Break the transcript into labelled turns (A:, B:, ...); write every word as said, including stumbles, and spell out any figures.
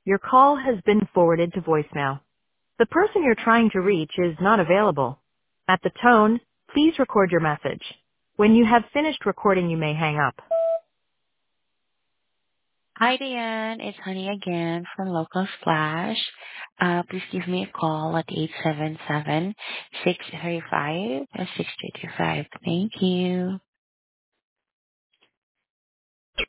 A: Your call has been forwarded to voicemail. The person you're trying to reach is not available. At the tone, please record your message. When you have finished recording, you may hang up.
B: Hi, Diane. It's Honey again from Local Splash. Uh, please give me a call at eight seven seven, six three five, six two two five. Thank you.